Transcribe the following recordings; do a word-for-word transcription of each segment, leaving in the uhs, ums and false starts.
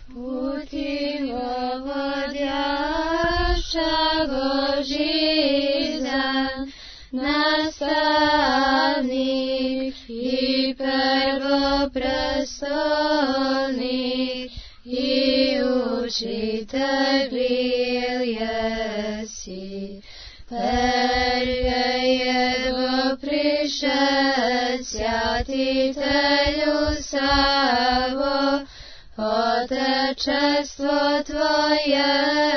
Putivo vodjašago žizan, nastavnik i prvoprestolnik i učitelj bil jesi. Prvejevo prišel sjatitelju Savo, Otečestvo Tvoje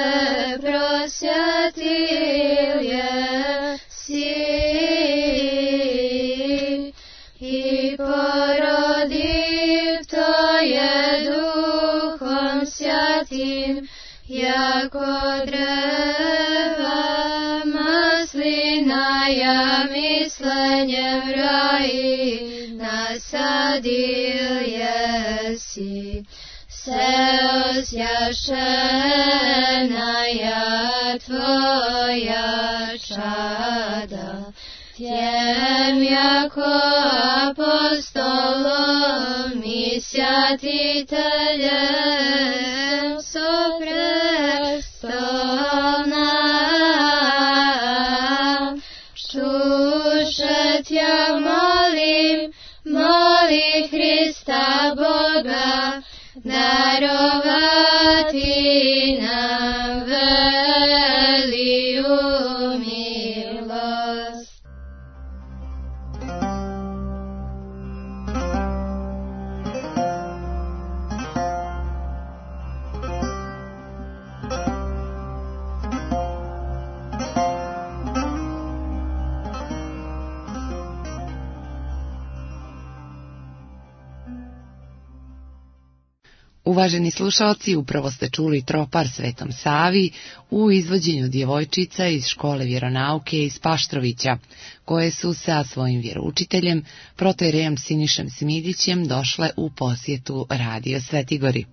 prosjatil jesi i porodiv Tvoje Duhom Sjatim, jako dreva maslinaja mislenjem raji nasadil jesi. Seosjašenaja Tvoja čada, tjem jako apostolom i sjatiteljem soprestolna. Čušet ja molim, moli Hrista Boga, darovati nam veliju milost. Uvaženi slušalci, upravo ste čuli Tropar Svetom Savi u izvođenju djevojčica iz škole vjeronauke iz Paštrovića, koje su sa svojim vjeroučiteljem, protoirejem Sinišem Smidićem, došle u posjetu Radio Svetigori.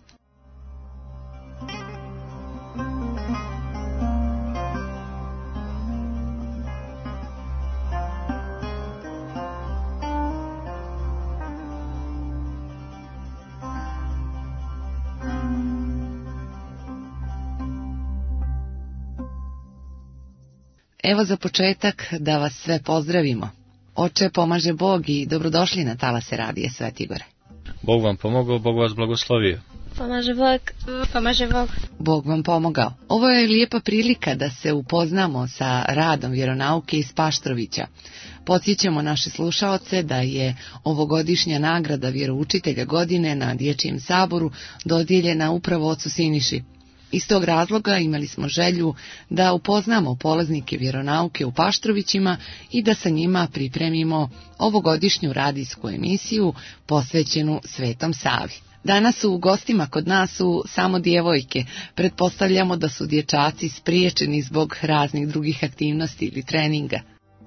Evo za početak da vas sve pozdravimo. Oče, pomaže Bog i dobrodošli na talase Radije Svetigore. Bog vam pomogao, Bog vas blagoslovio. Pomaže Bog, pomaže Bog. Bog vam pomogao. Ovo je lijepa prilika da se upoznamo sa radom vjeronauke iz Paštrovića. Podsjećamo naše slušaoce da je ovogodišnja nagrada vjeroučitelja godine na Dječjem saboru dodijeljena upravo ocu Siniši. Iz tog razloga imali smo želju da upoznamo polaznike vjeronauke u Paštrovićima i da sa njima pripremimo ovogodišnju radijsku emisiju posvećenu Svetom Savi. Danas su u gostima kod nas su samo djevojke. Pretpostavljamo da su dječaci spriječeni zbog raznih drugih aktivnosti ili treninga.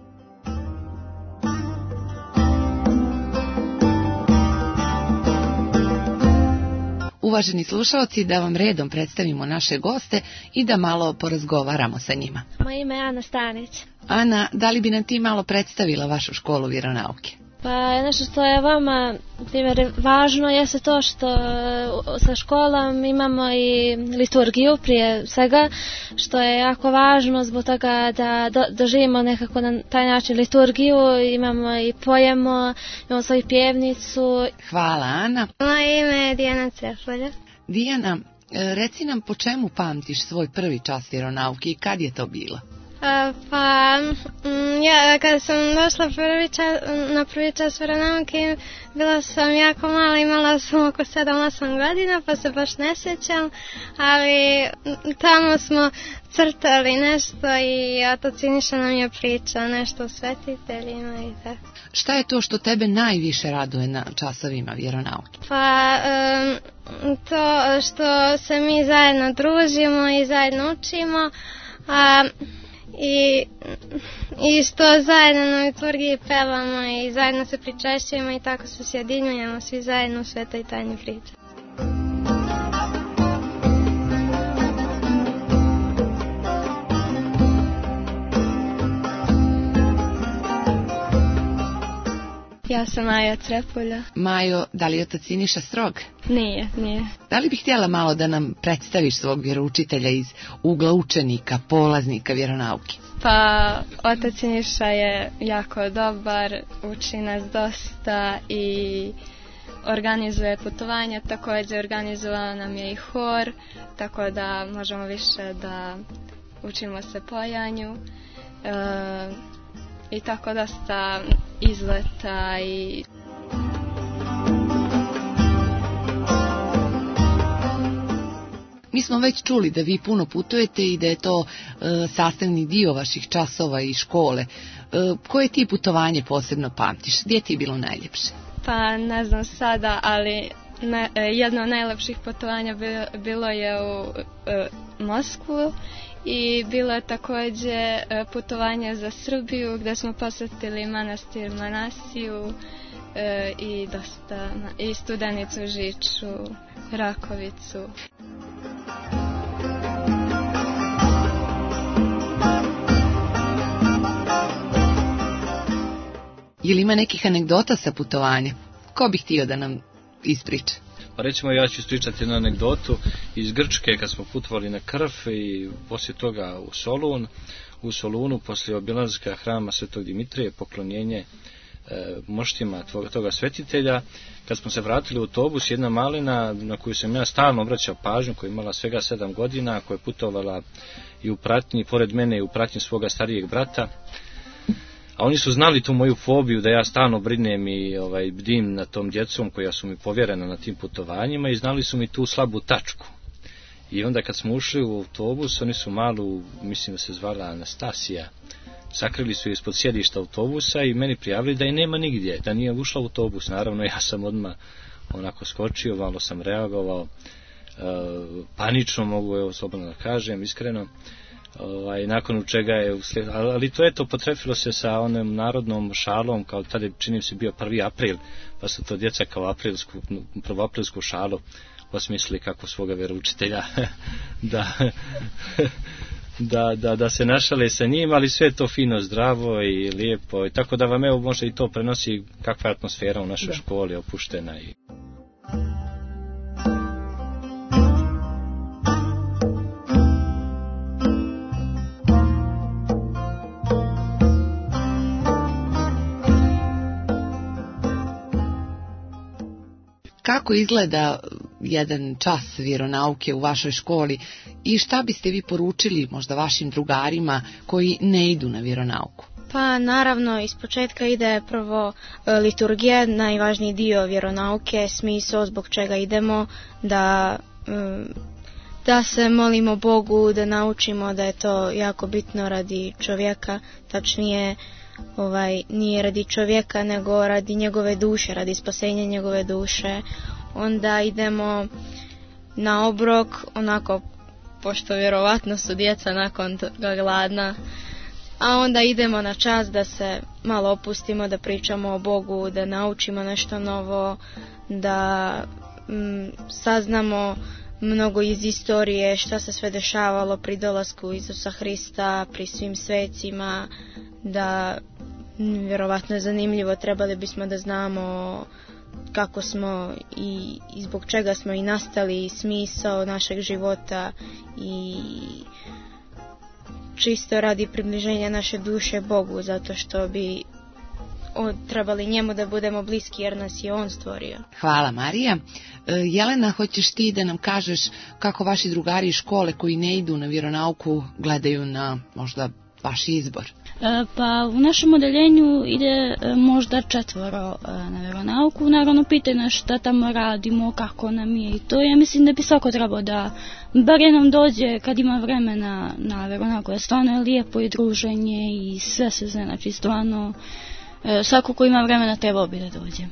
Uvaženi slušalci, da vam redom predstavimo naše goste i da malo porazgovaramo sa njima. Moje ime je Ana Stanić. Ana, da li bi nam ti malo predstavila vašu školu vjeronauke? Pa nešto što je vama primjer, važno jeste to što sa školom imamo i liturgiju prije svega, što je jako važno zbog toga da do, doživimo nekako na taj način liturgiju, imamo i pojemo, imamo svoju pjevnicu. Hvala, Ana. Moje ime je Dijana Cefalja. Dijana, reci nam po čemu pamtiš svoj prvi čas vjeronauke i kad je to bilo? Uh, pa, mm, ja kada sam došla prvi čas, na prvi čas vjeronauke, bila sam jako mala, imala sam oko sedam osam godina, pa se baš ne sjećam, ali tamo smo crtali nešto i otac Siniša nam je pričao nešto o svetiteljima i tako. Šta je to što tebe najviše raduje na časovima vjeronauke? Pa, um, to što se mi zajedno družimo i zajedno učimo, a I, i što zajedno na liturgiji pevamo i zajedno se pričešćujemo i tako se sjedinjujemo svi zajedno u svetoj tajni priče. Ja sam Maja Crepulja. Majo, da li je otac Siniša strog? Nije, nije. Da li bih htjela malo da nam predstaviš svog vjeroučitelja iz ugla učenika, polaznika vjeronauke? Pa, otac Siniša je jako dobar, uči nas dosta i organizuje putovanja, također organizovao nam je i hor, tako da možemo više da učimo se pojanju. E, I tako dosta izleta i... Mi smo već čuli da vi puno putujete i da je to e, sastavni dio vaših časova i škole. E, koje ti putovanje posebno pamtiš? Gdje ti je bilo najljepše? Pa ne znam sada, ali ne, jedno od najlepših putovanja bilo, bilo je u e, Moskvu. I bilo je također putovanje za Srbiju gdje smo posjetili manastir Manasiju e, i dosta i Studenicu, Žiču, Rakovicu. Je li ima nekih anegdota sa putovanja? Ko bi htio da nam ispriča? Pa recimo ja ću ispričati jednu anegdotu iz Grčke kad smo putovali na Krf i poslije toga u Solun. U Solunu poslije obilaska hrama Svetog Dimitrije, poklonjenje e, moštima toga svetitelja. Kad smo se vratili u autobus, jedna malina na koju sam ja stalno obraćao pažnju, koja je imala svega sedam godina, koja je putovala i u pratnji, pored mene i u pratnji svoga starijeg brata. A oni su znali tu moju fobiju da ja stalno brinem i ovaj, bdim na tom djecom koja su mi povjerena na tim putovanjima i znali su mi tu slabu tačku. I onda kad smo ušli u autobus, oni su malu, mislim da se zvala Anastasija, sakrili su je ispod sjedišta autobusa i meni prijavili da je nema nigdje, da nije ušla u autobus. Naravno ja sam odmah onako skočio, malo sam reagovao, e, panično mogu evo slobodno da kažem, iskreno. Ovaj, nakon čega je uslijed, ali to eto potrefilo se sa onom narodnom šalom, kao tada činim se bio prvi april, pa su to djeca kao aprilsku, prvoaprilsku šalu osmislili kako svoga vjeroučitelja da, da, da, da se našale sa njim, ali sve to fino, zdravo i lijepo, i tako da vam evo može i to prenosi kakva je atmosfera u našoj da. školi opuštena i... Kako izgleda jedan čas vjeronauke u vašoj školi i šta biste vi poručili možda vašim drugarima koji ne idu na vjeronauku? Pa naravno, ispočetka ide prvo liturgija, najvažniji dio vjeronauke, smisao zbog čega idemo, da, da se molimo Bogu, da naučimo da je to jako bitno radi čovjeka, tačnije ovaj, nije radi čovjeka nego radi njegove duše, radi spasenja njegove duše. Onda idemo na obrok, onako, pošto vjerovatno su djeca nakon toga gladna, a onda idemo na čas da se malo opustimo, da pričamo o Bogu, da naučimo nešto novo, da mm, saznamo mnogo iz istorije, šta se sve dešavalo pri dolasku Isusa Hrista, pri svim svecima, da m, vjerovatno je zanimljivo, trebali bismo da znamo kako smo i, i zbog čega smo i nastali, i smisao našeg života i čisto radi približenja naše duše Bogu, zato što bi o, trebali njemu da budemo bliski jer nas je on stvorio. Hvala Marija. E, Jelena, hoćeš ti da nam kažeš kako vaši drugari iz škole koji ne idu na vjeronauku gledaju na možda vaš izbor? Pa u našem odeljenju ide možda četvoro na vjeronauku. Naravno pitaju nas šta tamo radimo, kako nam je i to. Ja mislim da bi svako trebao da bar jednom dođe kad ima vremena na vjeronauku. Stvarno je lijepo i druženje i sve se zna, znači stvarno svako ko ima vremena trebao bi da dođe.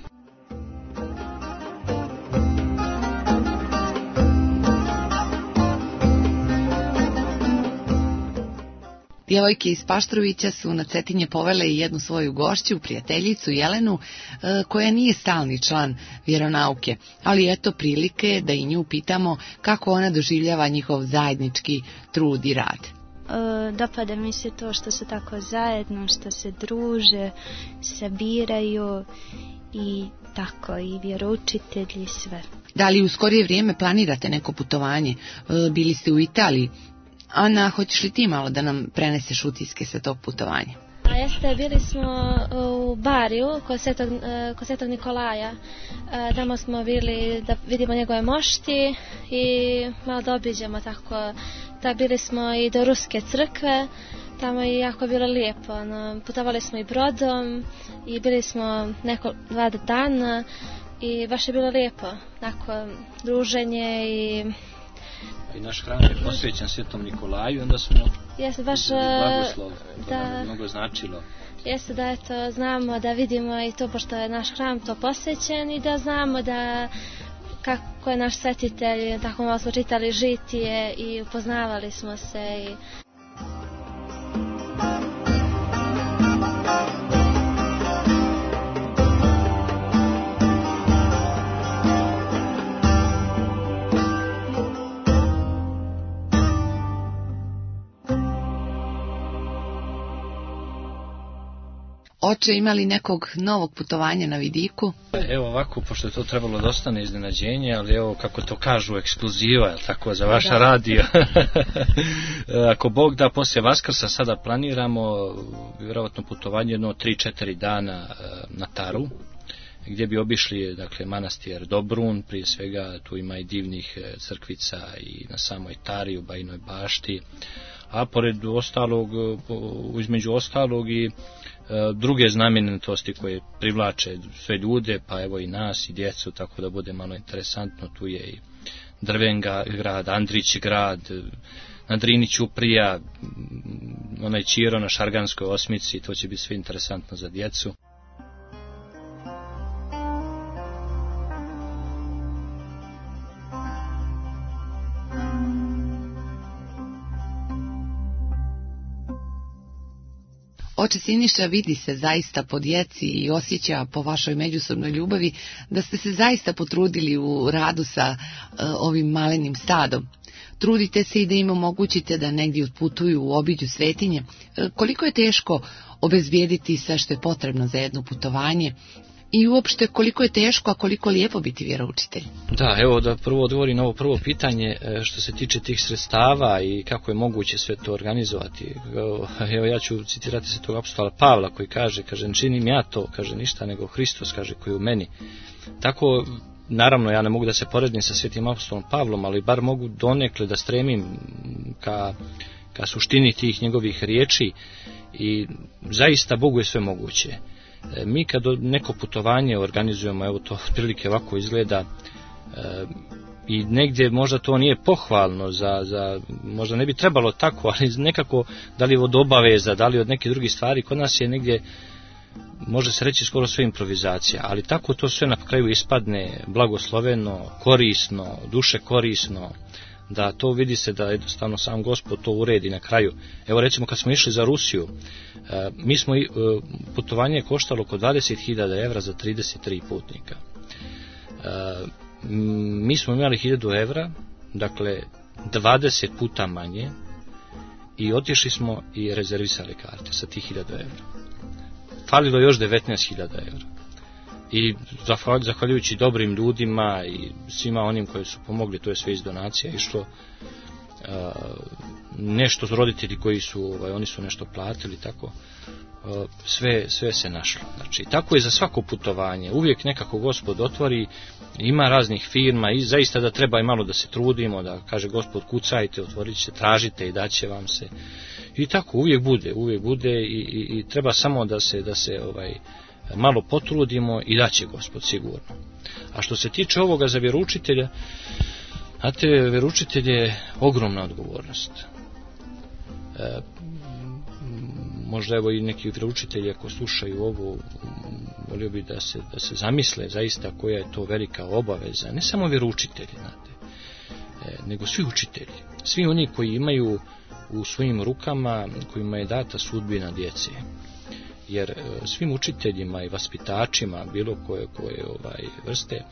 Djevojke iz Paštrovića su na Cetinje povele i jednu svoju gošću, prijateljicu Jelenu, koja nije stalni član vjeronauke, ali eto prilike da i nju pitamo kako ona doživljava njihov zajednički trud i rad. dopada mi se to što su tako zajedno, što se druže, sabiraju i tako, i vjeroučitelji, sve. Da li u skorije vrijeme planirate neko putovanje? Bili ste u Italiji. Ana, hoćeš li ti malo da nam preneseš utiske sa tog putovanja? A jeste, bili smo u Bariju kod Svetog, kod Svetog Nikolaja. Tamo smo bili da vidimo njegove mošti i malo da obiđemo tako. Da, bili smo i do Ruske crkve, tamo je jako bilo lijepo. No, putovali smo i brodom i bili smo neko dva dana i baš je bilo lijepo. Tako, druženje i... I naš hram je posvećen Svetom Nikolaju, onda smo jeste baš blagoslov, to da, nam je mnogo značilo. Jeste da eto, znamo da vidimo i to pošto je naš hram to posvećen i da znamo da kako je naš svetitelj, tako malo smo čitali žitije i upoznavali smo se i... Oče, imali nekog novog putovanja na vidiku? Evo ovako, pošto je to trebalo da ostane iznenađenje, ali evo kako to kažu, ekskluziva, tako za vaša radio. Ako Bog da, poslije Vaskrsa sada planiramo vjerovatno putovanje jedno tri četiri dana na Taru, gdje bi obišli, dakle, manastir Dobrun, prije svega tu ima i divnih crkvica i na samoj Tari, u Bajinoj bašti, a pored ostalog, između ostalog i druge znamenitosti koje privlače sve ljude, pa evo i nas i djecu, tako da bude malo interesantno. Tu je i Drven grad, Andrić grad, na Drini Ćuprija, onaj Čiro na Šarganskoj osmici, to će biti sve interesantno za djecu. Oče Siniša, vidi se zaista po djeci i osjeća po vašoj međusobnoj ljubavi da ste se zaista potrudili u radu sa uh, ovim malenim stadom. Trudite se i da im omogućite da negdje otputuju u obiđu svetinje. Uh, koliko je teško obezbijediti sve što je potrebno za jedno putovanje i uopšte koliko je teško, a koliko lijepo biti vjeroučitelj? Da, evo da prvo odgovorim na ovo prvo pitanje što se tiče tih sredstava i kako je moguće sve to organizovati. Evo ja ću citirati se tog apostola Pavla koji kaže, kaže, ne činim ja to, kaže, ništa nego Hristos, kaže, koji je u meni. Tako, naravno, ja ne mogu da se poredim sa svetim apostolom Pavlom, ali bar mogu donekle da stremim ka, ka suštini tih njegovih riječi i zaista Bogu je sve moguće. Mi kad neko putovanje organizujemo, evo to otprilike ovako izgleda, e, i negdje možda to nije pohvalno, za, za, možda ne bi trebalo tako, ali nekako, da li od obaveza, da li od neke druge stvari, kod nas je negdje, može se reći skoro sve improvizacija, ali tako to sve na kraju ispadne blagosloveno, korisno, duše korisno, da to vidi se da jednostavno sam Gospod to uredi na kraju. Evo recimo kad smo išli za Rusiju, mi smo, putovanje je koštalo oko dvadeset hiljada evra za trideset tri putnika. Mi smo imali hiljadu evra, dakle dvadeset puta manje, i otišli smo i rezervisali karte sa tih hiljadu evra. Falilo još devetnaest hiljada evra. I zahvaljujući dobrim ljudima i svima onim koji su pomogli, to je sve iz donacija išlo, nešto roditelji koji su, ovaj, oni su nešto platili, tako, sve, sve se našlo. Znači, tako je za svako putovanje, uvijek nekako Gospod otvori, ima raznih firma i zaista da treba i malo da se trudimo, da kaže Gospod kucajte, otvorit će, tražite i daće vam se. I tako uvijek bude, uvijek bude i, i, i treba samo da se, da se ovaj, malo potrudimo i daće Gospod sigurno. A što se tiče ovoga za vjeroučitelja, znate, vjeroučitelj je ogromna odgovornost. E, možda evo i neki vjeroučitelji ako slušaju ovo, volio bi da se, da se zamisle zaista koja je to velika obaveza, ne samo vjeroučitelji, znate, e, nego svi učitelji, svi oni koji imaju u svojim rukama, kojima je data sudbina djece. Jer svim učiteljima i vaspitačima bilo koje, koje ovaj vrste e,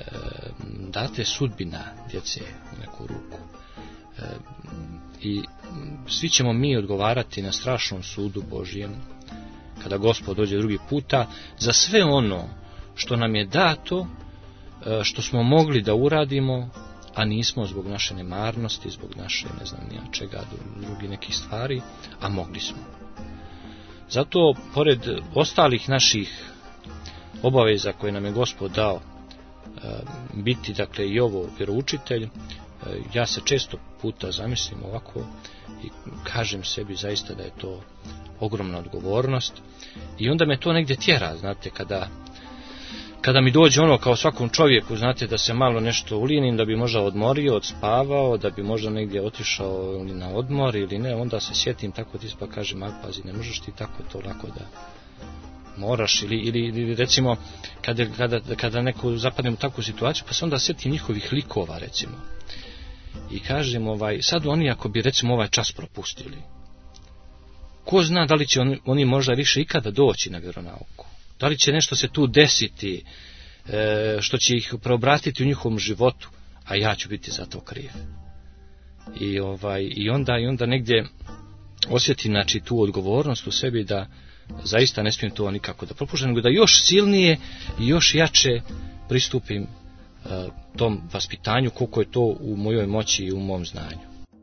date sudbina djece u neku ruku. E, I svi ćemo mi odgovarati na strašnom sudu Božijem, kada Gospod dođe drugi puta, za sve ono što nam je dato, što smo mogli da uradimo, a nismo zbog naše nemarnosti, zbog naše, ne znam nija čega, drugi nekih stvari, a mogli smo. Zato, pored ostalih naših obaveza koje nam je Gospod dao, biti, dakle, i ovo vjeroučitelj, ja se često puta zamislim ovako i kažem sebi zaista da je to ogromna odgovornost i onda me to negdje tjera, znate, kada kada mi dođe ono kao svakom čovjeku, znate, da se malo nešto ulijenim, da bi možda odmorio, odspavao, da bi možda negdje otišao ili na odmor ili ne, onda se sjetim tako ti pa kažem, ali pazi, ne možeš ti tako to lako da moraš, ili, ili, ili recimo kada, kada, kada neko zapadne u takvu situaciju, pa se onda sjetim njihovih likova, recimo, i kažem, ovaj, sad oni ako bi recimo ovaj čas propustili, ko zna da li će oni, oni možda više ikada doći na vjeronauku, da li će nešto se tu desiti, e, što će ih preobratiti u njihovom životu, a ja ću biti za to kriv. I, ovaj, i, onda, i onda negdje osjetim, znači, tu odgovornost u sebi da zaista ne smijem to nikako da propuštam, nego da još silnije i još jače pristupim uh, tom vaspitanju, koliko je to u mojoj moći i u mom znanju.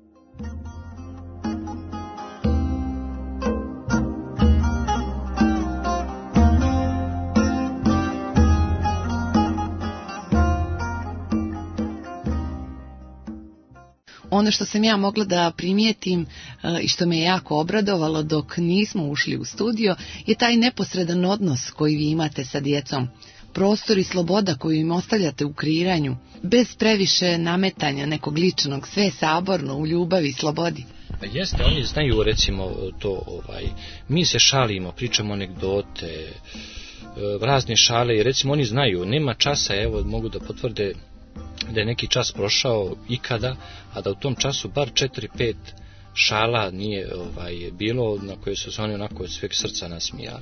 Ono što sam ja mogla da primijetim i što me je jako obradovalo dok nismo ušli u studio je taj neposredan odnos koji vi imate sa djecom. Prostor i sloboda koju im ostavljate u kreiranju, bez previše nametanja nekog ličnog, sve saborno, u ljubavi i slobodi. Pa jeste, oni znaju recimo to, ovaj, mi se šalimo, pričamo anegdote, razne šale i recimo oni znaju, nema časa, evo mogu da potvrde da je neki čas prošao ikada, a da u tom času bar četiri pet šala nije ovaj, bilo na koje su se oni onako od sveg srca nasmijali.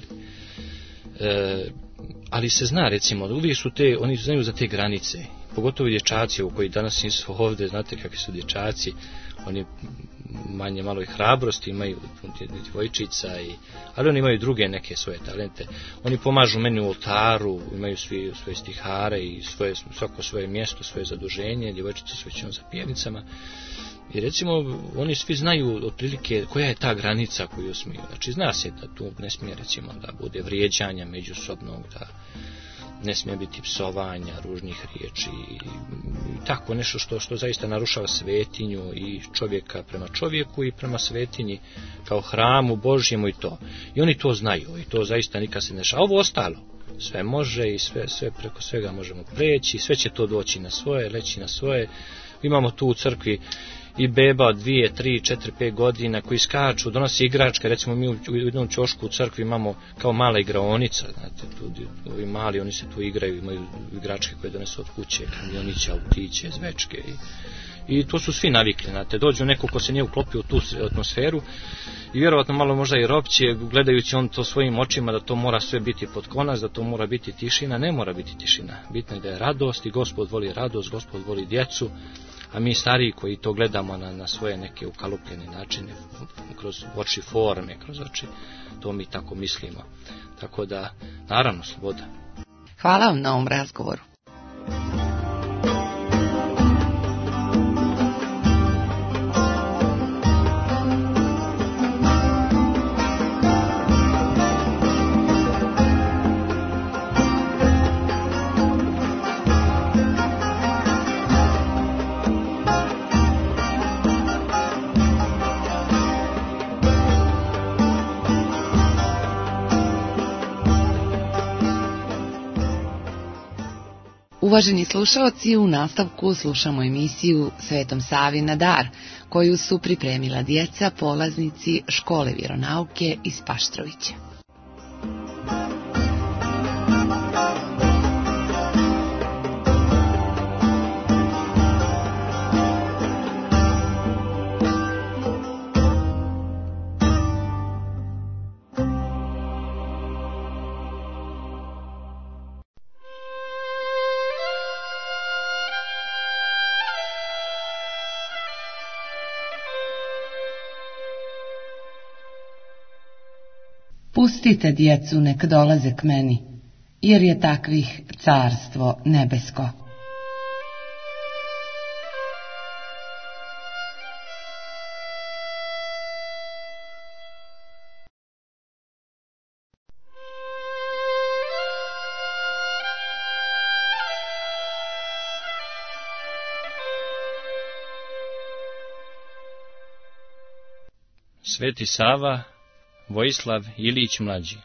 E, ali se zna, recimo, uvijek su te, oni znaju za te granice, pogotovo dječaci u koji danas nisu ovdje, znate kakvi su dječaci, oni manje malo i hrabrosti imaju, djevojčica, i, ali oni imaju druge neke svoje talente. Oni pomažu meni u oltaru, imaju svi svoje stihare i svoje, svako svoje mjesto, svoje zaduženje, djevojčice su većinom za pjenicama. I recimo, oni svi znaju otprilike koja je ta granica koju smiju. Znači, zna se da tu ne smije, recimo, da bude vrijeđanja međusobnog, da ne smije biti psovanja, ružnih riječi i tako nešto što, što zaista narušava svetinju i čovjeka prema čovjeku i prema svetinji kao hramu Božjemu i to. I oni to znaju i to zaista nikad se ne dešava. Ovo ostalo, sve može i sve, sve preko svega možemo preći, sve će to doći na svoje, leći na svoje. Imamo tu u crkvi i beba od dvije, tri, četiri, pet godina koji skaču, donosi igračke, recimo mi u jednom ćošku u crkvi imamo kao mala igraonica, znate, tu, ovi mali, oni se tu igraju, imaju igračke koje donesu od kuće, kamioniće, autiće, zvečke i, i to su svi navikli, znate, dođu neko ko se nije uklopio u tu atmosferu i vjerovatno malo možda i ropće, gledajući on to svojim očima da to mora sve biti pod konac, da to mora biti tišina, ne mora biti tišina, bitno je da je radost i Gospod voli radost, Gospod voli djecu. A mi stariji koji to gledamo na, na svoje neke ukalupljene načine, kroz oči forme, kroz oči, to mi tako mislimo. Tako da, naravno, sloboda. Hvala vam na ovom razgovoru. Uvaženi slušaoci, u nastavku slušamo emisiju Svetom Savi na dar, koju su pripremila djeca polaznici škole vjeronauke iz Paštrovića. Pustite djecu nek dolaze k meni, jer je takvih carstvo nebesko. Sveti Sava, Vojislav Ilić mlađi.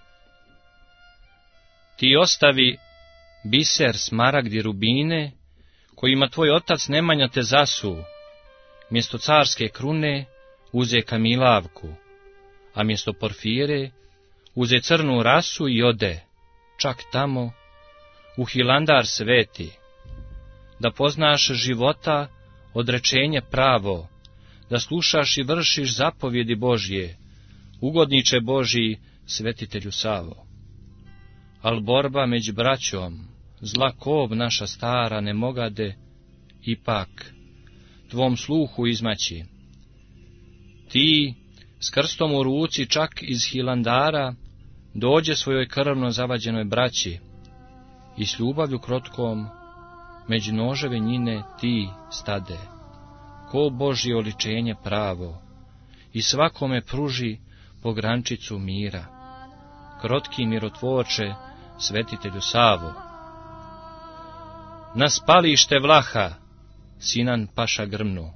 Ti ostavi biser, smaragd i rubine, kojima tvoj otac Nemanja te zasu, mjesto carske krune uze kamilavku, a mjesto porfire uze crnu rasu i ode, čak tamo, u Hilandar sveti, da poznaš života odrečenje pravo, da slušaš i vršiš zapovjedi Božje, ugodniče Božji, svetitelju Savo. Al borba među braćom, zla kov naša stara ne mogade, ipak, tvom sluhu izmaći. Ti, s krstom u ruci čak iz Hilandara, dođe svojoj krvno zavađenoj braći, i s ljubavlju krotkom, među noževe njine ti stade, ko Božje oličenje pravo, i svakome pruži pogrančicu mira. Krotki mirotvorče, svetitelju Savo. Na spalište Vlaha, Sinan paša grmnu,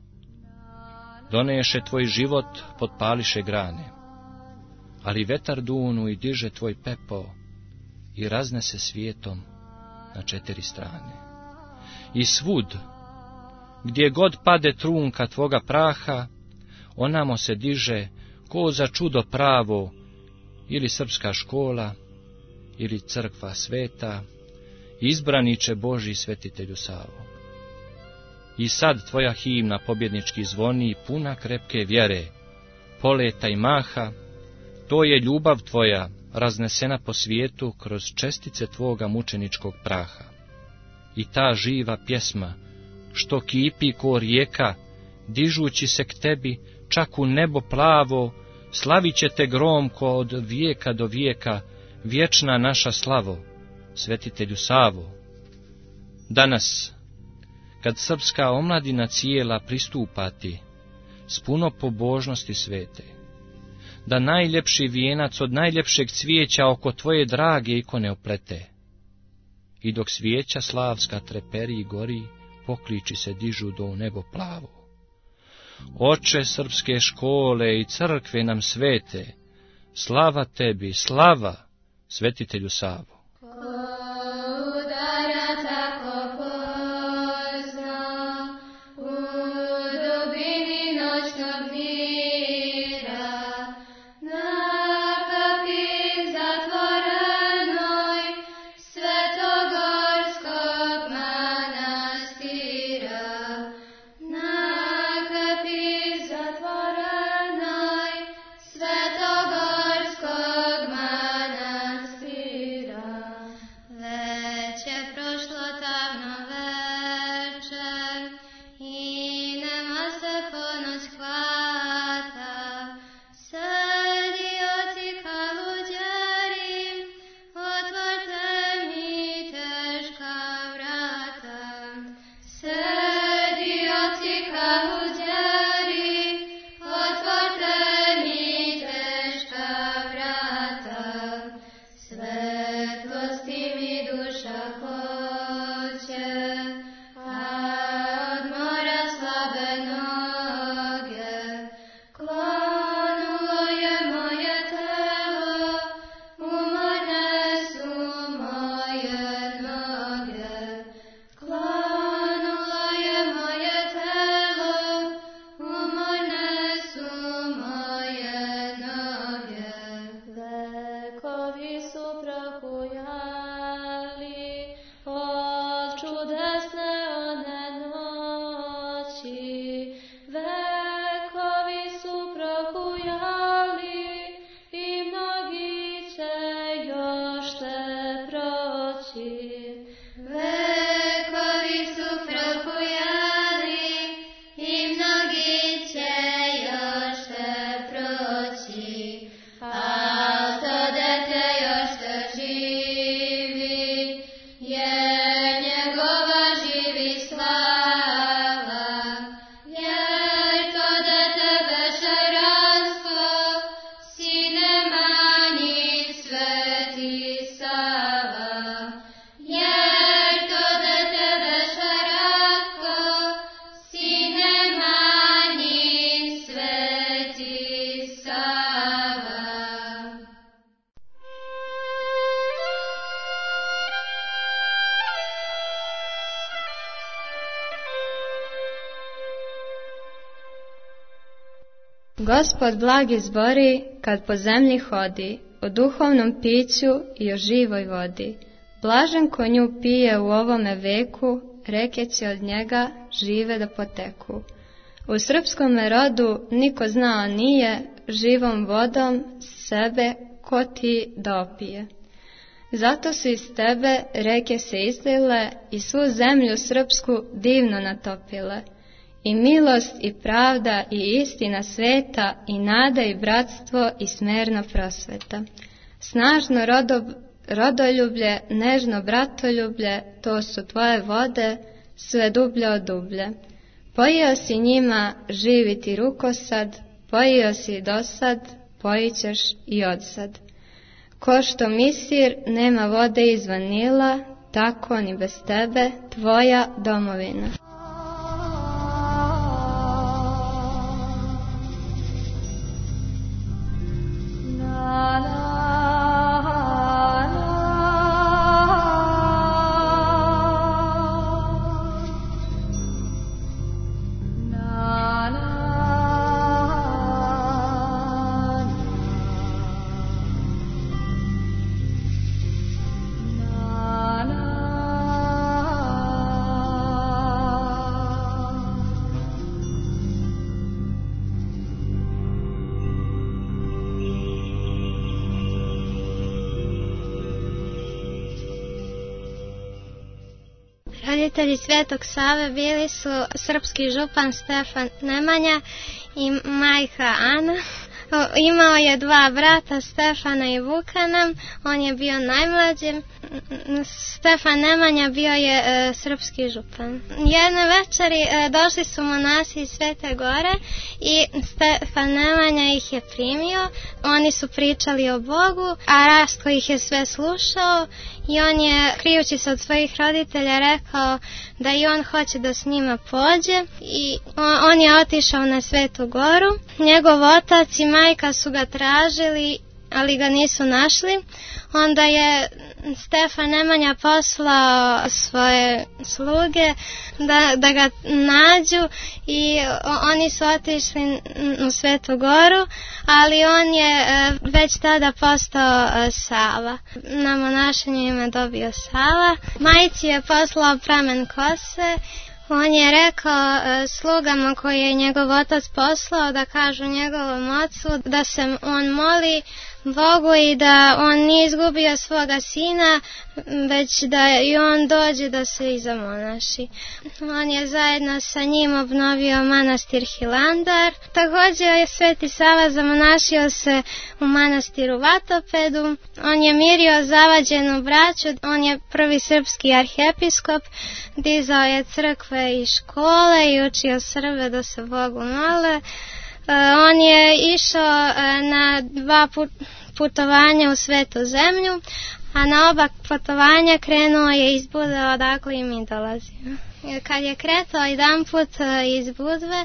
doneše tvoj život, potpališe grane, ali vetar dunu i diže tvoj pepo i raznese svijetom na četiri strane. I svud, gdje god pade trunka tvoga praha, onamo se diže ko za čudo pravo, ili srpska škola, ili crkva sveta, izbraniče Božji, svetitelju Savo. I sad tvoja himna pobjednički zvoni, puna krepke vjere, poleta i maha, to je ljubav tvoja, raznesena po svijetu kroz čestice tvoga mučeničkog praha. I ta živa pjesma, što kipi ko rijeka, dižući se k tebi, čak u nebo plavo, slavit će te gromko od vijeka do vijeka, vječna naša slavo, svetitelju Savo. Danas, kad srpska omladina cijela pristupati, s puno pobožnosti svete, da najljepši vijenac od najljepšeg cvijeća oko tvoje drage ikone oplete, i dok svijeća slavska treperi i gori, pokliči se dižu do u nebo plavo. Oče srpske škole i crkve nam svete, slava tebi, slava, svetitelju Savo. Odmora slabe noge Gospod blagi zbori kad po zemlji hodi, o duhovnom piću i o živoj vodi. Blažen ko nju pije u ovome veku, reke će od njega žive da poteku. U srpskome rodu niko znao nije, živom vodom sebe ko ti da opije. Zato su iz tebe reke se izlile i svu zemlju srpsku divno natopile. I milost i pravda i istina sveta i nada i bratstvo i smerna prosveta. Snažno rodo, rodoljublje, nežno bratoljublje, to su tvoje vode, sve dublje od dublje. Pojio si njima živiti rukosad, pojio si dosad, pojićeš i odsad. Ko što misir nema vode izvan Nila, tako ni bez tebe tvoja domovina. Roditelji Svetog Save bili su srpski župan Stefan Nemanja i majka Ana. Imao je dva brata, Stefana i Vukana, on je bio najmlađi. Stefan Nemanja bio je e, srpski župan. Jedne večeri e, došli su monasi iz Svete Gore i Stefan Nemanja ih je primio. Oni su pričali o Bogu, a Rastko ih je sve slušao i on je, krijući se od svojih roditelja, rekao da i on hoće da s njima pođe i on, on je otišao na Svetu Goru. Njegov otac i majka su ga tražili, ali ga nisu našli. Onda je Stefan Nemanja poslao svoje sluge da, da ga nađu i oni su otišli u Svetu Goru, ali on je već tada postao Sava. Na monašenju ime dobio Sava. Majci je poslao pramen kose. On je rekao slugama koje je njegov otac poslao da kažu njegovom ocu da se on moli Bogu i da on nije izgubio svoga sina, već da i on dođe da se i zamonaši. On je zajedno sa njim obnovio manastir Hilandar. Također je Sveti Sava zamonašio se u manastiru Vatopedu. On je mirio zavađenu braću. On je prvi srpski arhiepiskop. Dizao je crkve i škole i učio Srbe da se Bogu mole. On je išao na dva putovanja u Svetu zemlju, a na oba putovanja krenuo je iz Budve odakle i mi dolazimo. Kad je kretao jedan put iz Budve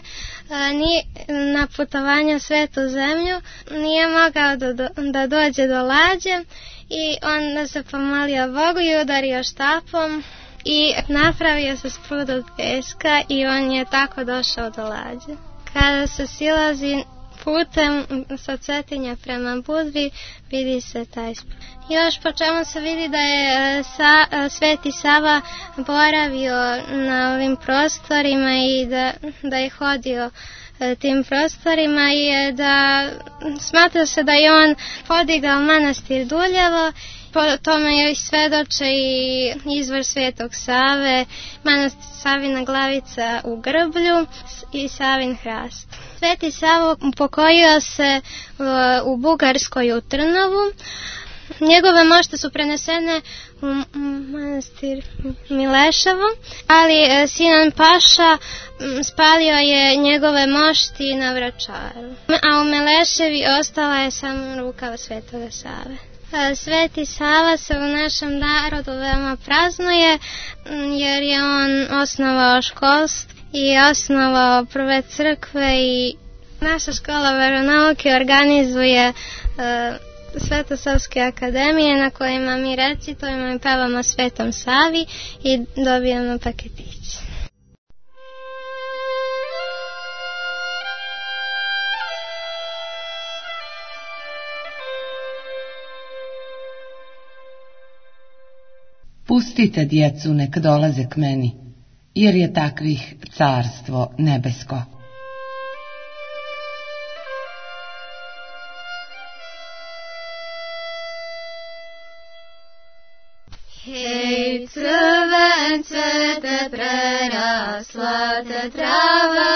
na putovanje u Svetu zemlju, nije mogao da, da dođe do lađe i onda se pomolio Bogu i udario štapom i napravio se sprud od peska i on je tako došao do lađe. Kada se silazi putem sa Cetinja prema Budvi, vidi se taj sprud. Još po čemu se vidi da je sa, Sveti Sava boravio na ovim prostorima i da, da je hodio tim prostorima i da smatra se da je on podigao manastir Duljevo. Po tome je svedoče i izvor Svetog Save, manastir Savina glavica u Grblju i Savin hrast. Sveti Savo upokojio se u Bugarskoj u Trnovu. Njegove mošte su prenesene u manastir Mileševo, ali Sinan Paša spalio je njegove mošti na Vračaru, a u Mileševi ostala je samo rukava Svetoga Save. Sveti Sava se u našem narodu veoma praznuje jer je on osnovao školstvo i osnovao prve crkve i naša škola veronauke organizuje uh, Svetosavske akademije na kojima mi recitujemo i pevamo Svetom Savi i dobijamo paketić. Pustite djecu nek dolaze k meni, jer je takvih carstvo nebesko. Hej, crvence, te prerasla te trava,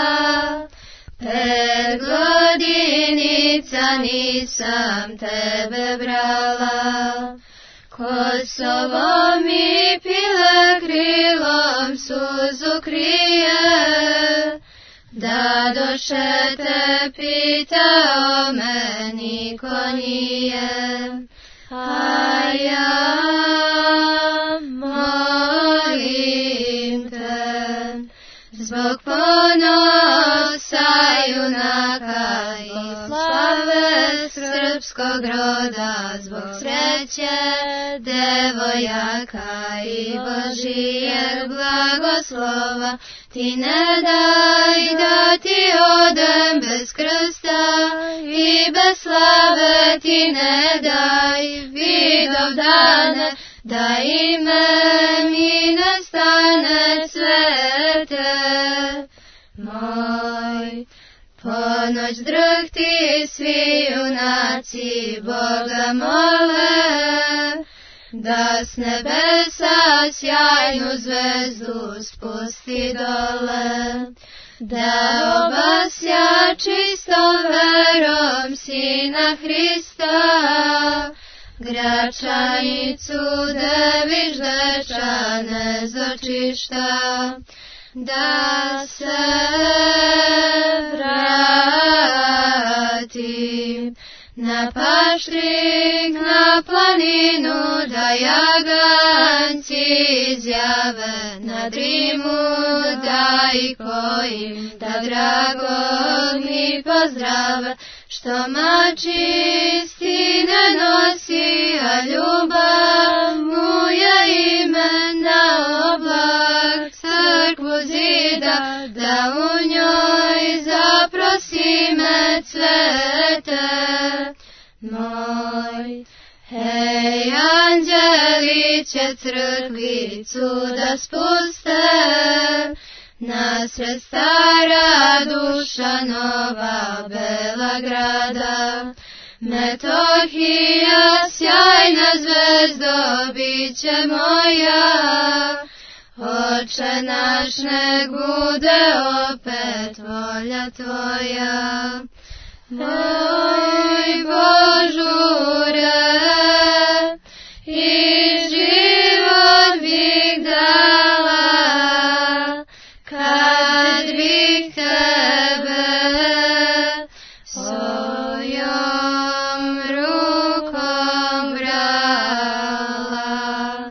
pet godinica nisam tebe brala. Kosovo mi pile krilom suzu krije, da doše te pita o meni ko nije. A ja molim te, zbog ponosa junaka i slave srpskog roda, zbog sreće devojaka i Božijeg blagoslova, ti ne daj da ti odem bez krsta i bez slave, ti ne daj vidov dane, da ime mi ne stane svete moj. Ponoć drhti svi junaci Boga mole, da s nebesa sjajnu zvezdu spusti dole, da obasja čistom verom Sina Hrista, Gračanicu deviš dečane zočišta, da se vrati na paštrik, na planinu, da jaganci izjave na drimu, da i kojim, da dragog mi pozdrave, što mačisti ne nosi, a ljubav mu je ime na oblak crkvu zida, da u njoj zaprosi me cvete moj. Hej, anđeliće crkvicu da spuste, nasred stara Dušanova bela grada, Metohija sjajna zvezdo biće moja, Oče naš nek bude opet volja tvoja. Moj požure i život bih dala, kad bih tebe svojom rukom brala.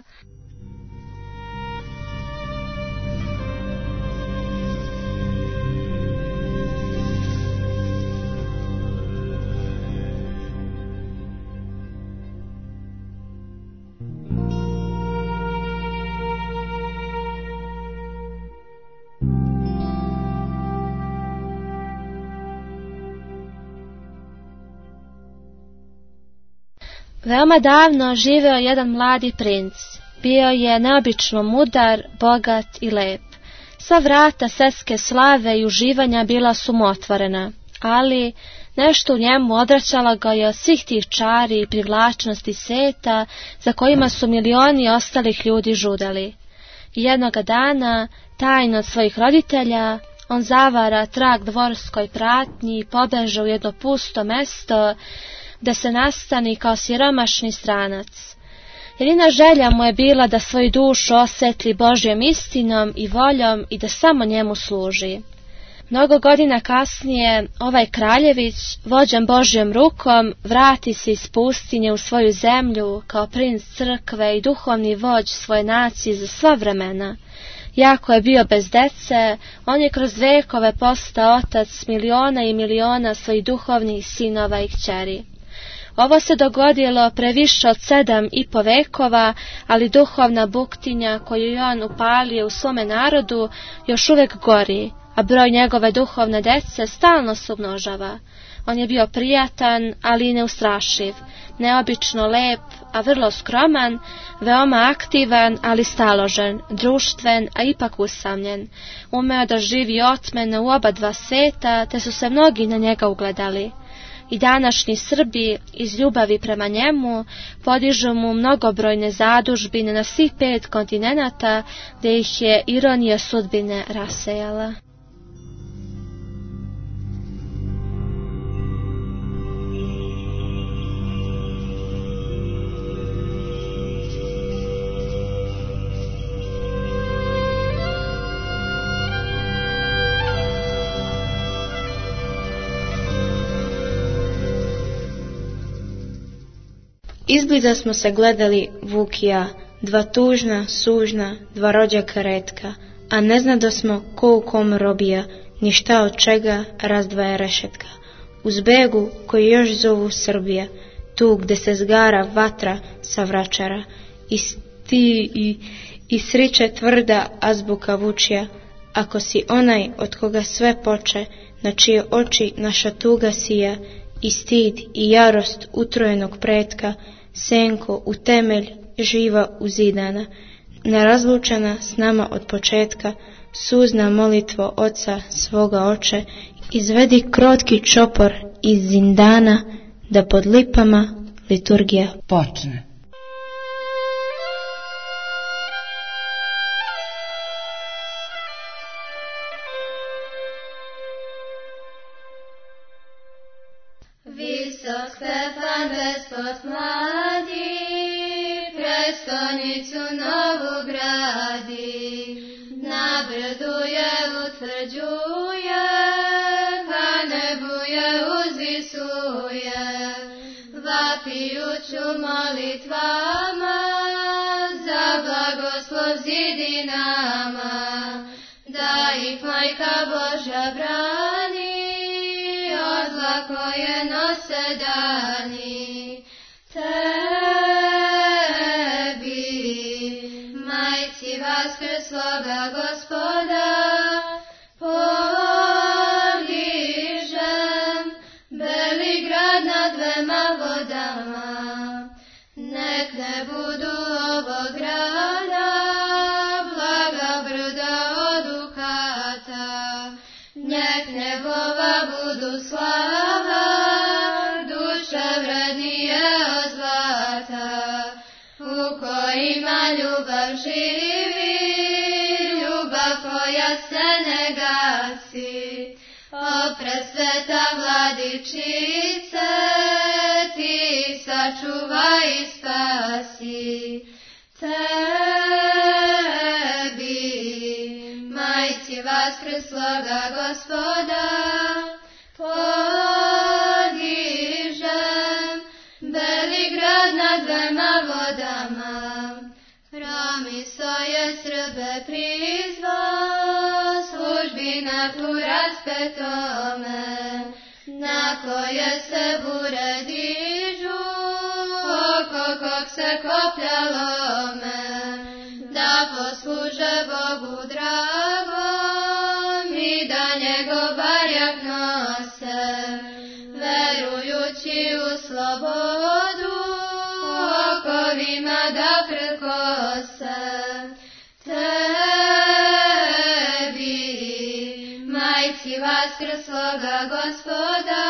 Veoma davno živeo jedan mladi princ. Bio je neobično mudar, bogat i lep. Sva vrata svetske slave i uživanja bila su mu otvorena, ali nešto u njemu odvraćalo ga je od svih tih čari i privlačnosti sveta za kojima su milioni ostalih ljudi žudali. Jednoga dana, tajno od svojih roditelja, on zavara trag dvorskoj pratnji i pobeže u jedno pusto mesto da se nastani kao siromašni stranac. Jedina želja mu je bila da svoju dušu osvetli Božjom istinom i voljom i da samo njemu služi. Mnogo godina kasnije, ovaj kraljević, vođen Božjom rukom, vrati se iz pustinje u svoju zemlju kao princ crkve i duhovni vođ svoje nacije za sva vremena. Jako je bio bez dece, on je kroz vekove postao otac miliona i miliona svojih duhovnih sinova i kćeri. Ovo se dogodilo pre više od sedam i po vekova, ali duhovna buktinja koju je on upalio u svome narodu još uvek gori, a broj njegove duhovne dece stalno se umnožava. On je bio prijatan, ali i neustrašiv, neobično lep, a vrlo skroman, veoma aktivan, ali staložen, društven, a ipak usamljen. Umeo da živi otmeno u oba dva sveta, te su se mnogi na njega ugledali. I današnji Srbi iz ljubavi prema njemu podižu mu mnogobrojne zadužbine na svih pet kontinenata, gdje ih je ironija sudbine rasejala. Izbliza smo se gledali Vuk i ja, dva tužna, sužna, dva rođaka retka, a ne znado smo ko u kom robija, ni šta od čega razdvaja rešetka. Uz begu koji još zovu Srbija, tu gde se zgara vatra sa vračara, i sti i, i sriče tvrda azbuka vučija, ako si onaj od koga sve poče, na čije oči naša tuga sija, i stid i jarost utrojenog pretka, senko u temelj živa uzidana, nerazlučena s nama od početka, suzna molitvo oca svoga oče, izvedi krotki čopor iz zindana, da pod lipama liturgija počne. Visok Stefan despot mladi, prestonicu novu gradi, na brdu je utvrđuje, ka nebu je uzvisuje, vapijuću molitvama, za blagoslov zidinama, da ih Majka Božja brani, od zla koje nose dani. Tebi, Majci vaskrsloga Gospoda, podižem, beli grad nad dvema vodama. Nek ne budu ovog grada blaga brda od ukata, nek nebova budu slava, duša vrednije od zlata, u kojima ljubav živi, ljubav koja se ne gasi. O presveta Vladičice, ti sačuvaj i spasi. Tebi, Majci vaskrsloga Gospoda, podižem, beli grad nad dvema vodama. Hromi svoje Srbe prizva, službina tu raspetome, na koje se bure dižu, oko kog se koplja lome, da posluže Bogu dragom i da njegov barjak nose, verujući u slobodu, okovima da prkose. Tebi, Majci vaskrsloga Gospoda,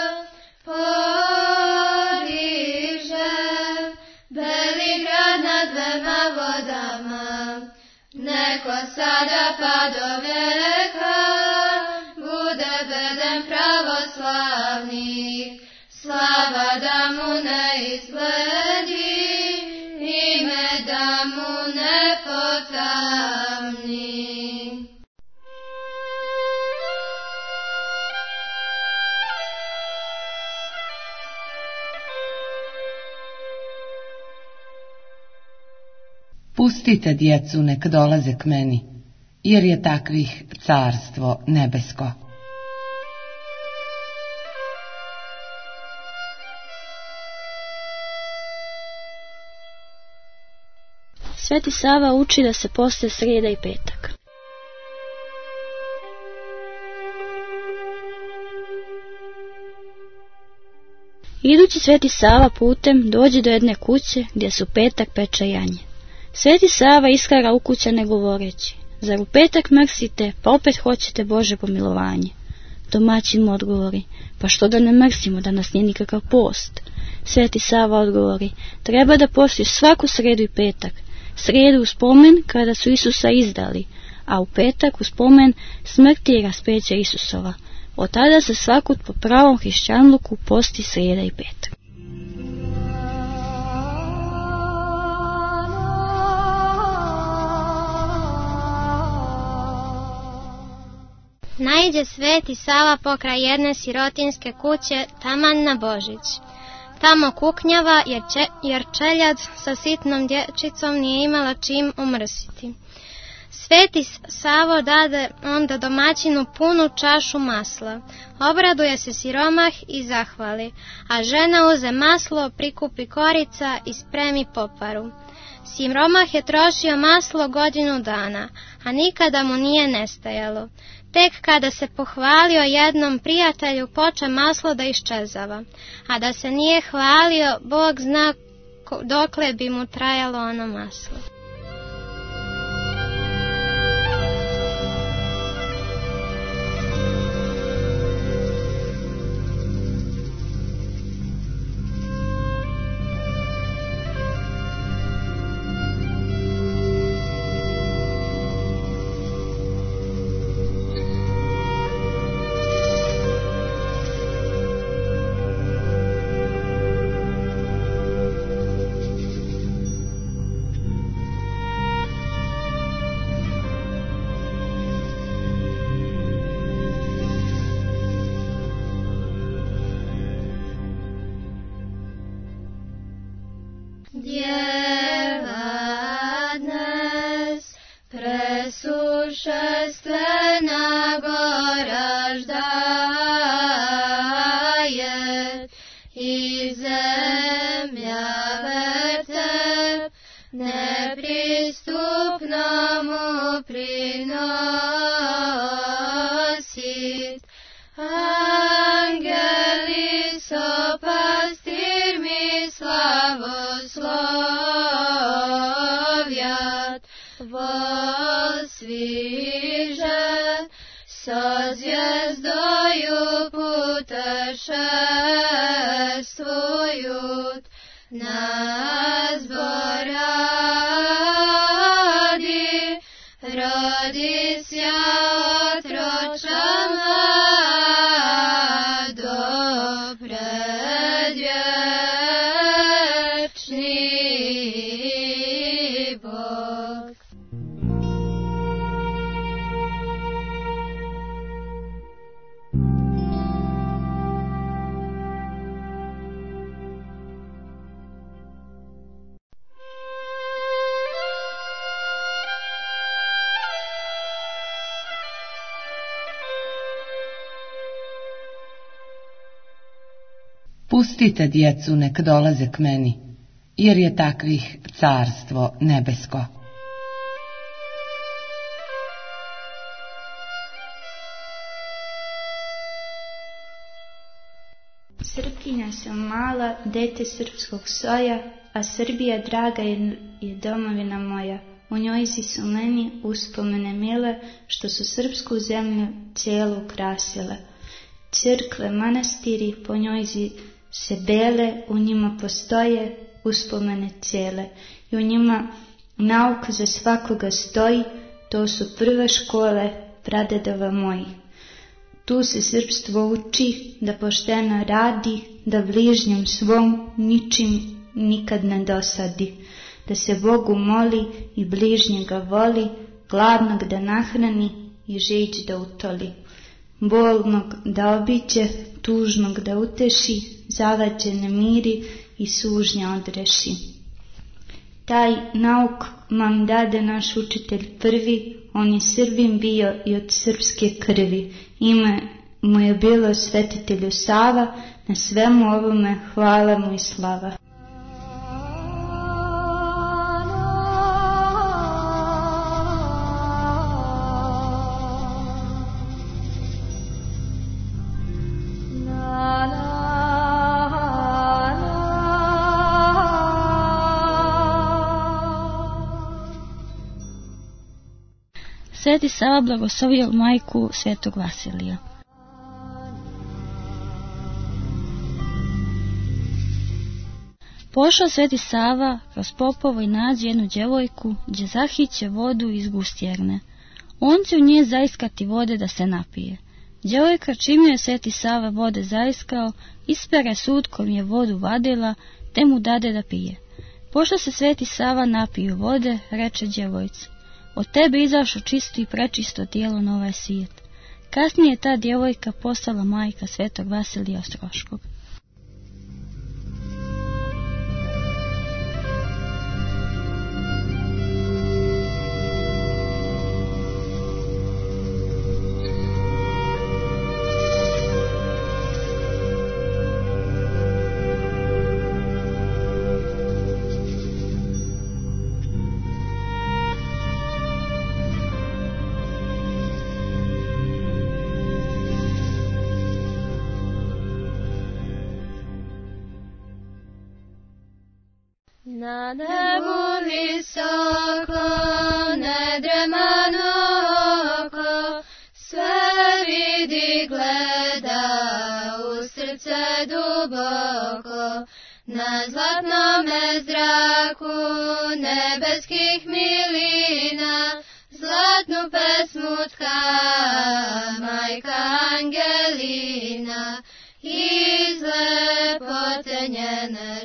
podižem, beli grad nad dvema vodama. Neko sada pa do veka bude bedem pravoslavnih, slava da mu ne izgledi, ime da mu ne potamni. Pustite djecu nek dolaze k meni, jer je takvih carstvo nebesko. Sveti Sava uči da se poste srijeda i petak. Idući Sveti Sava putem dođe do jedne kuće gdje su petak peče janje. Sveti Sava iskara ukućane govoreći: zar u petak mrsite, pa opet hoćete Bože pomilovanje? Domaćin mu odgovori: pa što da ne mrsimo, da nas nije nikakav post? Sveti Sava odgovori: treba da postiš svaku sredu i petak. Sredu u spomen kada su Isusa izdali, a u petak u spomen smrti i raspeća Isusova. Od tada se svakut po pravom hrišćanluku posti sreda i petak. Naiđe Sveti Sava pokraj jedne sirotinske kuće taman na Božić. Tamo kuknjava jer, če, jer čeljad sa sitnom dječicom nije imala čim umrsiti. Sveti Savo dade onda domaćinu punu čašu masla. Obraduje se siromah i zahvali, a žena uze maslo, prikupi korica i spremi poparu. Siromah je trošio maslo godinu dana, a nikada mu nije nestajalo. Tek kada se pohvalio jednom prijatelju, poče maslo da iščezava, a da se nije hvalio, Bog zna dokle bi mu trajalo ono maslo. Presušestvena goraždaje i zemlja vertep nepristupno mu prinosit. Angeli sopastir mi slavoslovjat, sviže sa zvijezdою putešествуют, na zbor radi, rodi sja otroča mlado, predvječni Bog. Pustite djecu nek dolaze k meni, jer je takvih carstvo nebesko. Srpkinja sam mala, dete srpskog soja, a Srbija draga je, je domovina moja. U njojzi su meni uspomene mile, što su srpsku zemlju cijelu ukrasile. Crkve, manastiri po njojzi se bele, u njima postoje uspomene cijele. I u njima nauka za svakoga stoji, to su prve škole pradedova moji. Tu se srpstvo uči da pošteno radi, da bližnjem svom ničim nikad ne dosadi, da se Bogu moli i bližnjega voli, gladnog da nahrani i žić da utoli, bolnog da obiđe, tužnog da uteši, zavađene miri i sužnja odreši. Taj nauk nam dade naš učitelj prvi, on je Srbin bio i od srpske krvi. Ime mu je bilo svetitelju Sava, na svemu ovome hvala mu i slava. La la Sveti Sava blagoslovio majku Svetog Vasilija. Pošao Sveti Sava kroz popovo i nađe jednu djevojku, gdje zahiće vodu iz gustjerne. On će u nje zaiskati vode da se napije. Djevojka, čim je Sveti Sava vode zaiskao, ispere sutkom je vodu vadila, te mu dade da pije. Pošto se Sveti Sava napiju vode, reče djevojci: od tebe izašlo čisto i prečisto tijelo na ovaj svijet. Kasnije je ta djevojka postala majka Svetog Vasilija Ostroškog. Na nebu visoko, nedremano oko, sve vidi, gleda, u srce duboko. Na zlatnome zraku nebeskih milina, zlatnu pesmu tka majka Angelina. Iz lepote njene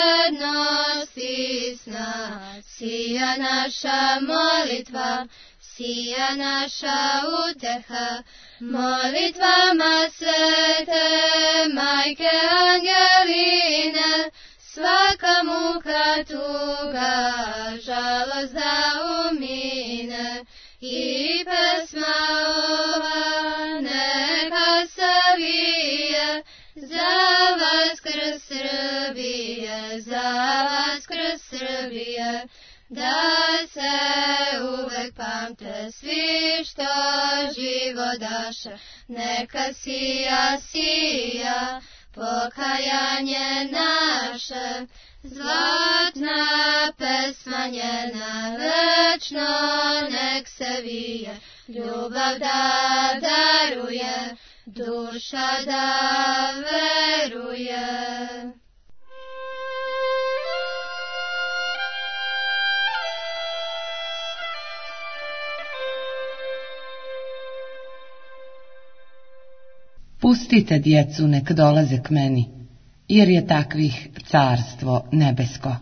čednosti sna, sija naša molitva, sija naša uteha, molitvama svete majke Angeline, svaka muka tuga, žalost da umine, i pesma ova neka savije, za vas kroz Srbije, za vas kroz Srbije, da se uvek pamte svi što živodaše, neka sija, sija, pokajanje naše, zlatna pesma njena večno nek se vije, ljubav da daruje, duša da veruje. Pustite djecu nek dolaze k meni, jer je takvih carstvo nebesko.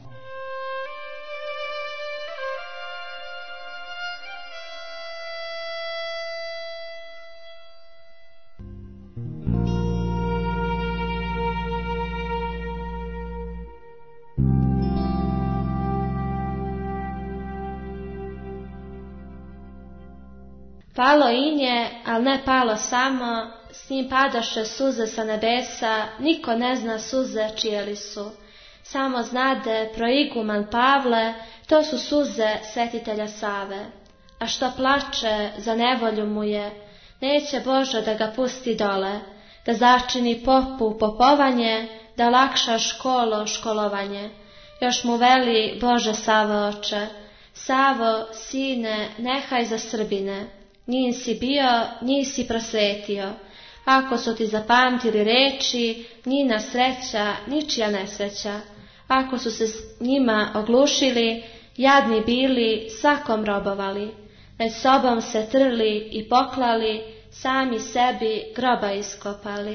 Palo inje, al ne palo samo, s njim padaše suze sa nebesa, niko ne zna suze čije li su. Samo znade proiguman Pavle, to su suze svetitelja Save. A što plače, za nevolju mu je, neće Bože da ga pusti dole, da začini popu popovanje, da lakša školo školovanje. Još mu veli: Bože Savo oče, Savo, sine, nehaj za Srbine. Njih si bio, njih si prosvetio. Ako su ti zapamtili reči, njina sreća, ničija nesreća. Ako su se s njima oglušili, jadni bili, svakom robovali. Med sobom se trli i poklali, sami sebi groba iskopali.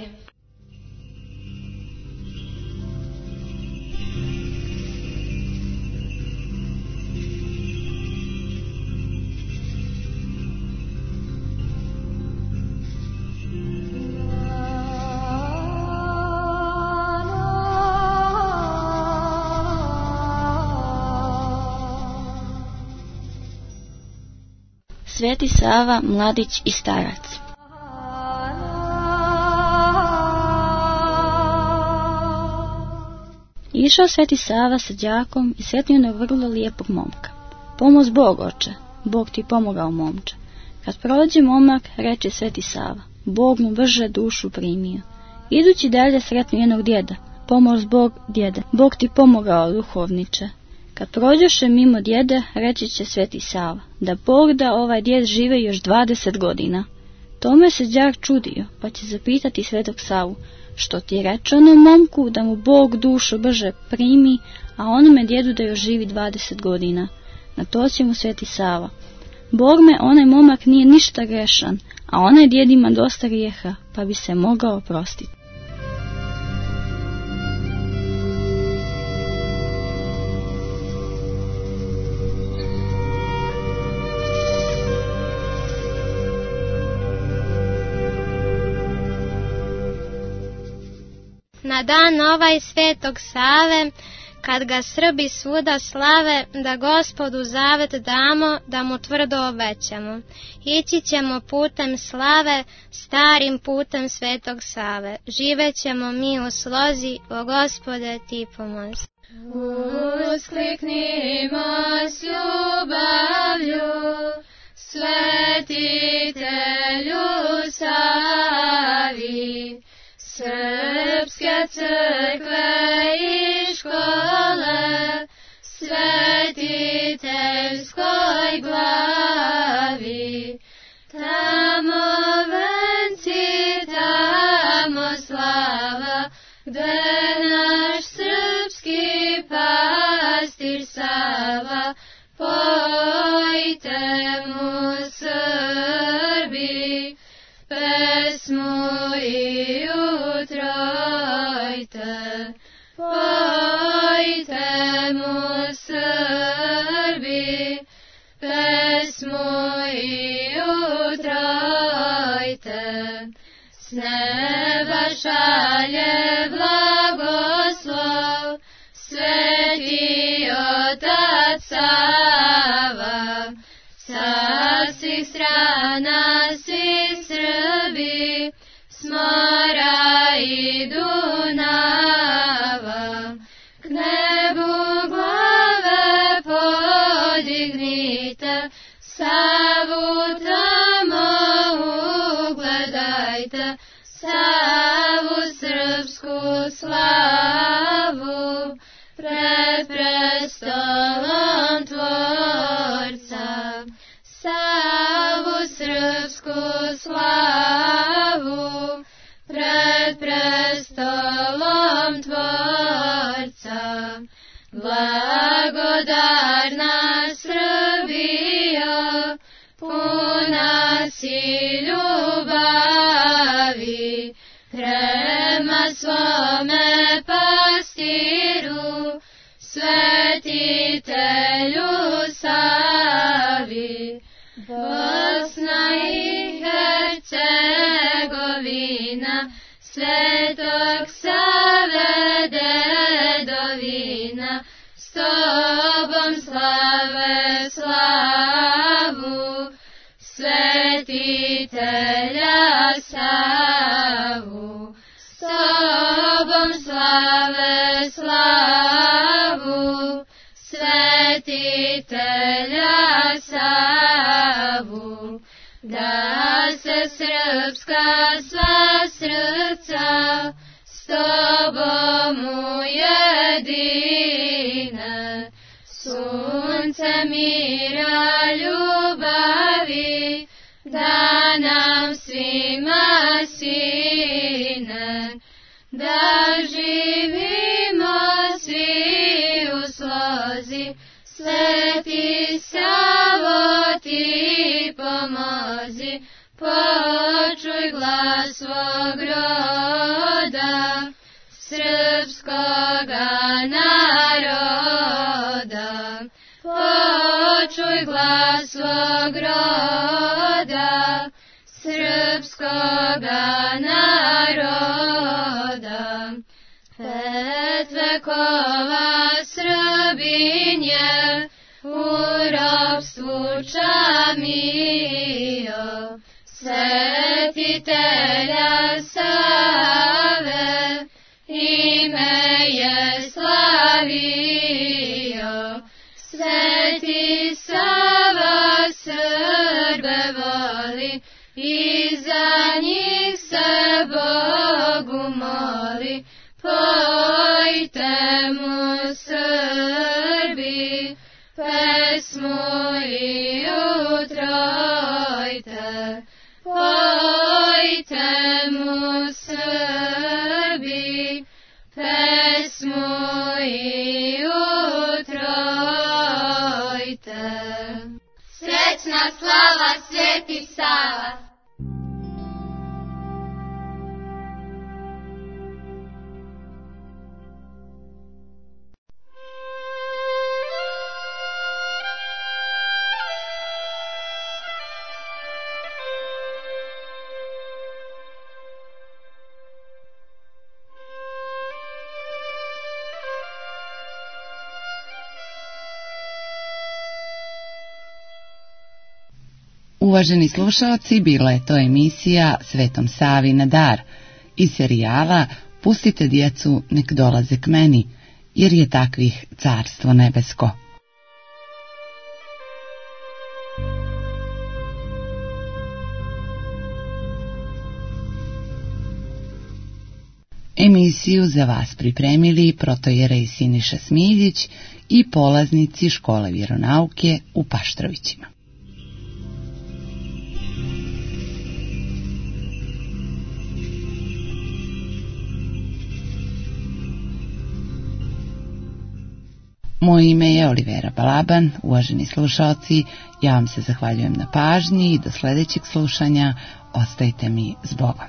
Sveti Sava, mladić i starac. Išao Sveti Sava sa đakom i sretnio jednog vrlo lijepog momka. Pomoz Bog, oče, Bog ti pomogao, momče. Kad prođe momak, reče Sveti Sava, Bog mu brže dušu primio. Idući dalje sretnio jednog djeda. Pomoz Bog, djede, Bog ti pomogao, duhovniče. Kad prođoše mimo djede, reći će Sveti Sava, da Bog da ovaj djed žive još dvadeset godina. Tome se đak čudio, pa će zapitati Svetog Savu, što ti reče onom momku da mu Bog dušu brže primi, a onome djedu da još živi dvadeset godina. Na to će mu Sveti Sava, Bogme, onaj momak nije ništa grešan, a onaj djed ima dosta grijeha, pa bi se mogao oprostiti. Na dan ovaj Svetog Save, kad ga Srbi svuda slave, da Gospodu zavet damo, da mu tvrdo obećamo. Ići ćemo putem slave, starim putem Svetog Save. Živećemo mi u slozi, o Gospode ti pomozi. Uskliknimo s ljubavlju, Svetitelju Savi, Srpske crkve i škole, svetiteljskoj glavi. Tamo venci, tamo slava, gde naš srpski pastir Sava. Pojte mu Srbi pesmu i utrojte, pojte mu Srbi pesmu i utrojte. S neba šalje blagoslov Sveti Otac Sava, sa svih strana svi Srbi, s mora i Dunava. K nebu glave podignite, Savu tamo ugledajte, Savu srpsku slavu, pred prestolom Tvorca. Savu srpsku slavu, pred prestolom Tvorca. Blagodarna Srbijo, puna si ljubavi, prema svome pastiru, Svetitelju Savi. Bosna i Hercegovina, Svetog Save dedovina, s tobom slave slavu, Svetitelja Savu. S tobom slave slavu, Svetitelja Savu. Da se srpska sva srca s tobom ujedine, sunce mira ljubavi, da nam svima sine, da živimo svi u slozi. Sveti Savo ti pomozi, počuj glas svog roda, srpskoga naroda. Počuj glas svog roda, srpskoga naroda. Pet vekova Srbinje u ropstvu čamio, Svetitelja Save ime je slavio. Sveti Sava Srbe voli i za njih se Bogu moli. Pojte mu Srbi Uvaženi slušaoci, bila je to emisija Svetom Savi na dar iz serijala Pustite djecu nek dolaze k meni, jer je takvih carstvo nebesko. Emisiju za vas pripremili protojerej Siniša Smiljić i polaznici škole vjeronauke u Paštrovićima. Moje ime je Olivera Balaban. Uvaženi slušalci, ja vam se zahvaljujem na pažnji i do sljedećeg slušanja ostajte mi s Bogom.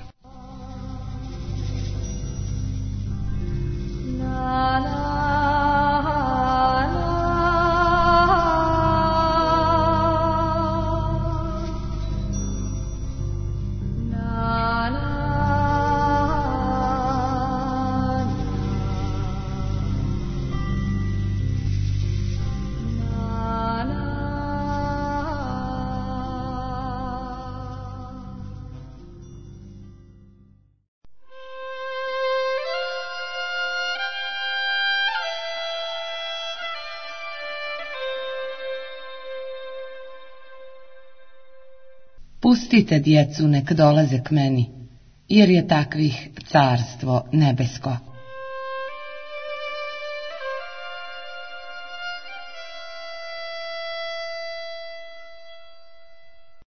Pustite djecu nek dolaze k meni, jer je takvih carstvo nebesko.